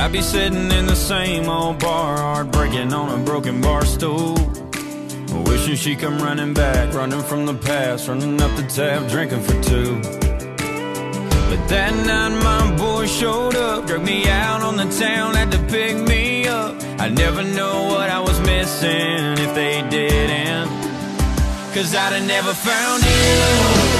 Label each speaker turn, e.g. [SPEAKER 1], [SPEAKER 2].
[SPEAKER 1] I'd be sitting in the same old bar, heartbreaking on a broken bar stool, wishing she'd come running back, running from the past, running up the tab, drinking for two. But that night my boy showed up, drug me out on the town, had to pick me up. I'd never know what I was missing if they didn't, 'cause I'd have never found you